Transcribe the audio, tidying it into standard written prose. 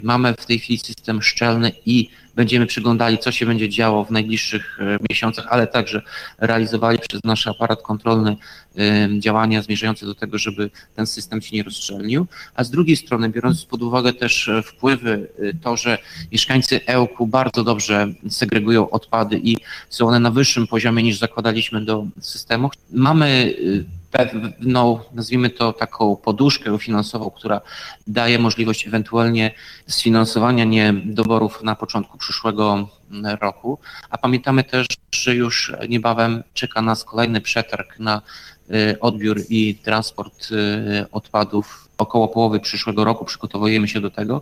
Mamy w tej chwili system szczelny i będziemy przyglądali, co się będzie działo w najbliższych miesiącach, ale także realizowali przez nasz aparat kontrolny działania zmierzające do tego, żeby ten system się nie rozszczelnił. A z drugiej strony, biorąc pod uwagę też wpływy, to, że mieszkańcy Ełku bardzo dobrze segregują odpady i są one na wyższym poziomie niż zakładaliśmy do systemu, mamy pewną, nazwijmy to taką poduszkę finansową, która daje możliwość ewentualnie sfinansowania niedoborów na początku przyszłego roku, a pamiętamy też, że już niebawem czeka nas kolejny przetarg na odbiór i transport odpadów około połowy przyszłego roku, przygotowujemy się do tego